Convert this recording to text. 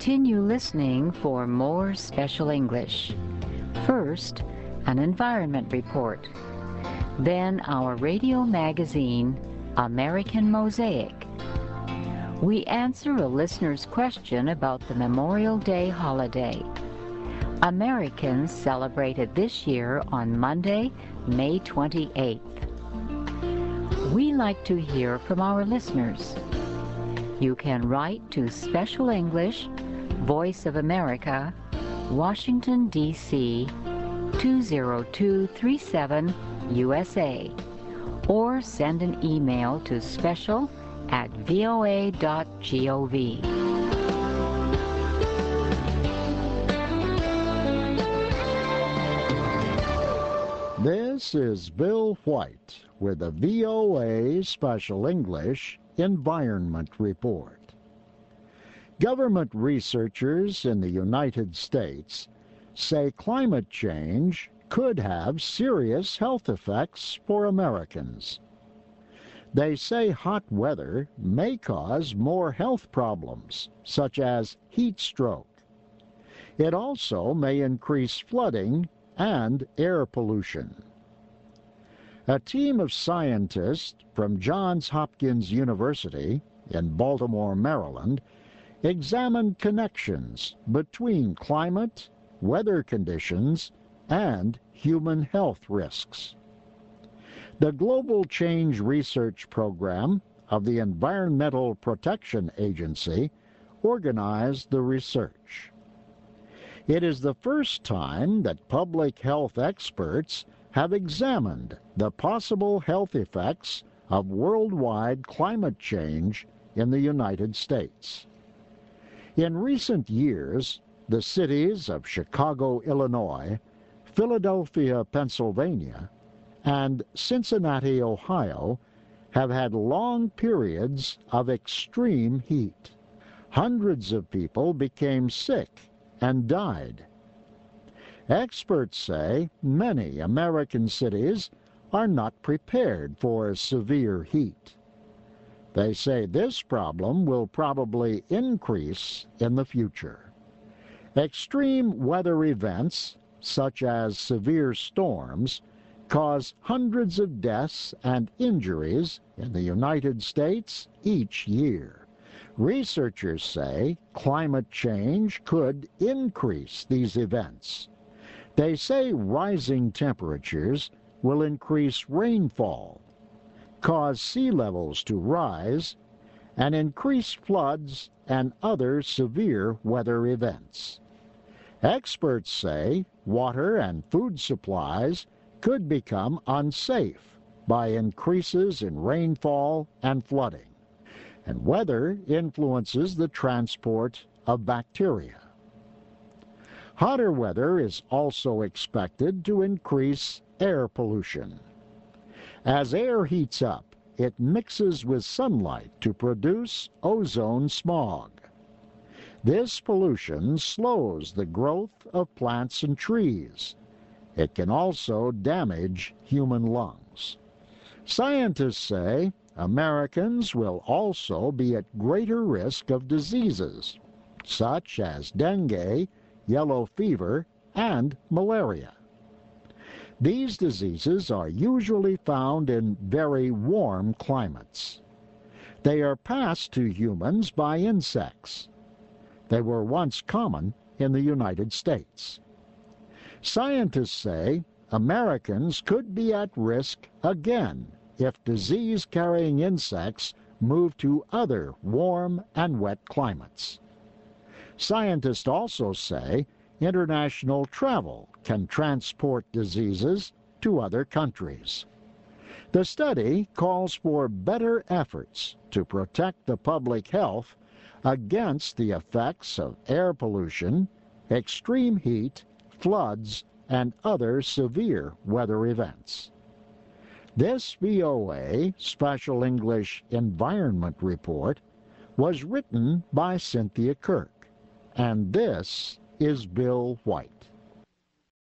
Continue listening for more Special English. First, an environment report. Then our radio magazine, American Mosaic. We answer a listener's question about the Memorial Day holiday. Americans celebrated this year on Monday, May 28th. We like to hear from our listeners. You can write to Special English, Voice of America, Washington, D.C., 20237, USA, or send an email to special@voa.gov. This is Bill White with the VOA Special English Environment Report. Government researchers in the United States say climate change could have serious health effects for Americans. They say hot weather may cause more health problems, such as heat stroke. It also may increase flooding and air pollution. A team of scientists from Johns Hopkins University in Baltimore, Maryland, examined connections between climate, weather conditions, and human health risks. The Global Change Research Program of the Environmental Protection Agency organized the research. It is the first time that public health experts have examined the possible health effects of worldwide climate change in the United States. In recent years, the cities of Chicago, Illinois, Philadelphia, Pennsylvania, and Cincinnati, Ohio, have had long periods of extreme heat. Hundreds of people became sick and died. Experts say many American cities are not prepared for severe heat. They say this problem will probably increase in the future. Extreme weather events, such as severe storms, cause hundreds of deaths and injuries in the United States each year. Researchers say climate change could increase these events. They say rising temperatures will increase rainfall, cause sea levels to rise, and increase floods and other severe weather events. Experts say water and food supplies could become unsafe by increases in rainfall and flooding. And weather influences the transport of bacteria. Hotter weather is also expected to increase air pollution. As air heats up, it mixes with sunlight to produce ozone smog. This pollution slows the growth of plants and trees. It can also damage human lungs. Scientists say Americans will also be at greater risk of diseases, such as dengue, yellow fever, and malaria. These diseases are usually found in very warm climates. They are passed to humans by insects. They were once common in the United States. Scientists say Americans could be at risk again if disease-carrying insects move to other warm and wet climates. Scientists also say international travel can transport diseases to other countries. The study calls for better efforts to protect the public health against the effects of air pollution, extreme heat, floods, and other severe weather events. This VOA Special English Environment Report was written by Cynthia Kirk, and this is Bill White.